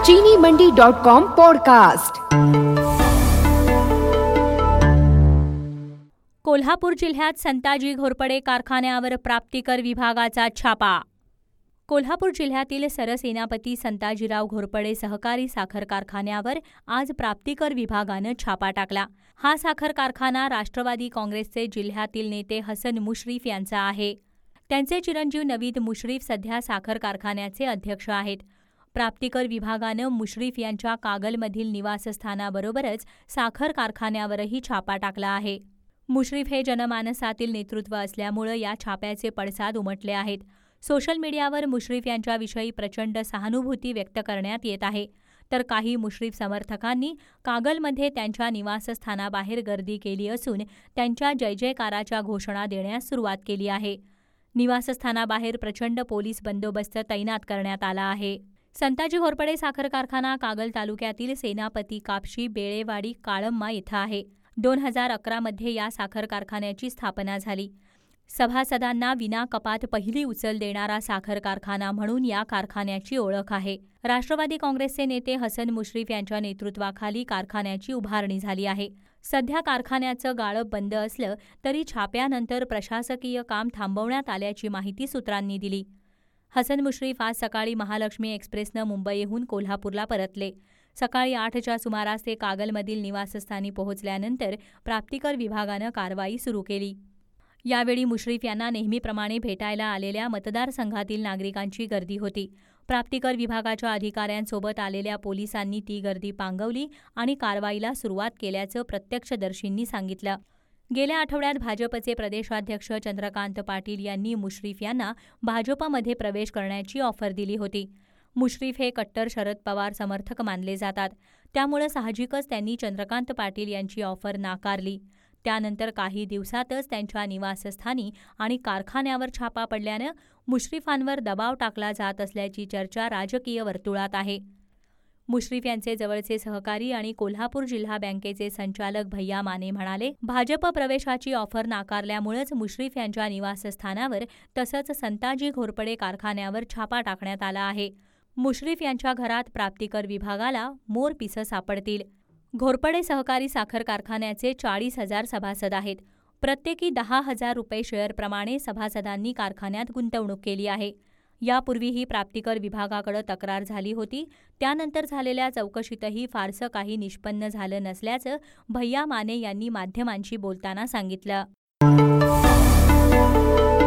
चीनीमंडी.com podcast. Kolhapur जिल्ह्यात संताजी घोरपडे कारखान्यावर प्राप्तिकर विभागाचा छापा। कोल्हापूर जिल्ह्यातील सरसेनापती संताजीराव घोरपडे सहकारी साखर कारखान्यावर आज प्राप्तिकर विभागानं छापा टाकला। हा साखर कारखाना राष्ट्रवादी काँग्रेसचे जिल्ह्यातील नेते हसन मुश्रीफ यांचा आहे। त्यांचे चिरंजीव नवीद मुश्रीफ सध्या साखर कारखान्याचे अध्यक्ष आहेत। प्राप्तिकर विभागानं मुश्रीफ यांच्या कागलमधील निवासस्थानाबरोबरच साखर कारखान्यावरही छापा टाकला आहे। मुश्रीफ हे जनमानसातील नेतृत्व असल्यामुळे या छाप्याचे पडसाद उमटले आहेत। सोशल मीडियावर मुश्रीफ यांच्याविषयी प्रचंड सहानुभूती व्यक्त करण्यात येत आहे, तर काही मुश्रीफ समर्थकांनी कागलमध्ये त्यांच्या निवासस्थानाबाहेर गर्दी केली असून त्यांच्या जयजयकाराच्या घोषणा देण्यास सुरुवात केली आहे। निवासस्थानाबाहेर प्रचंड पोलीस बंदोबस्त तैनात करण्यात आला आहे। संताजी घोरपडे साखर कारखाना कागल तालुक्यातील सेनापती कापशी बेळेवाडी काळम्मा इथं आहे। 2011 मध्ये या साखर कारखान्याची स्थापना झाली। सभासदांना विना कपात पहिली उचल देणारा साखर कारखाना म्हणून या कारखान्याची ओळख आहे। राष्ट्रवादी काँग्रेसचे नेते हसन मुश्रीफ यांच्या नेतृत्वाखाली कारखान्याची उभारणी झाली आहे। सध्या कारखान्याचं गाळप बंद असलं तरी छाप्यानंतर प्रशासकीय काम थांबवण्यात आल्याची माहिती सूत्रांनी दिली। हसन मुश्रीफ आज सकाळी महालक्ष्मी एक्सप्रेसनं मुंबईहून कोल्हापूरला परतले। सकाळी 8च्या सुमारास ते कागलमधील निवासस्थानी पोहोचल्यानंतर प्राप्तिकर विभागानं कारवाई सुरू केली। यावेळी मुश्रीफ यांना नेहमीप्रमाणे भेटायला आलेल्या मतदारसंघातील नागरिकांची गर्दी होती। प्राप्तिकर विभागाच्या अधिकाऱ्यांसोबत आलेल्या पोलिसांनी ती गर्दी पांगवली आणि कारवाईला सुरुवात केल्याचं प्रत्यक्षदर्शींनी सांगितलं। गेल्या आठवड्यात भाजपचे प्रदेशाध्यक्ष चंद्रकांत पाटील यांनी मुश्रीफ यांना भाजपमध्ये प्रवेश करण्याची ऑफर दिली होती। मुश्रीफ हे कट्टर शरद पवार समर्थक मानले जातात, त्यामुळे साहजिकच त्यांनी चंद्रकांत पाटील यांची ऑफर नाकारली। त्यानंतर काही दिवसातच त्यांच्या निवासस्थानी आणि कारखान्यावर छापा पडल्यानं मुश्रीफांवर दबाव टाकला जात असल्याची चर्चा राजकीय वर्तुळात आहे। मुश्रीफ यांचे जवळचे सहकारी आणि कोल्हापूर जिल्हा बँकेचे संचालक भैया माने म्हणाले, भाजप प्रवेशाची ऑफर नाकारल्यामुळेच मुश्रीफ यांच्या निवासस्थानावर तसंच संताजी घोरपडे कारखान्यावर छापा टाकण्यात आला आहे। मुश्रीफ यांच्या घरात प्राप्तिकर विभागाला मोरपिसं सापडतील। घोरपडे सहकारी साखर कारखान्याचे 40,000 सभासद आहेत। प्रत्येकी 10,000 रुपये शेअरप्रमाणे सभासदांनी कारखान्यात गुंतवणूक केली आहे। यापूर्वीही प्राप्तिकर विभागाकडे तक्रार झाली होती, त्यानंतर झालेल्या चौकशीतही फारसं काही निष्पन्न झालं नसल्याचं भैया माने यांनी माध्यमांशी बोलताना सांगितलं।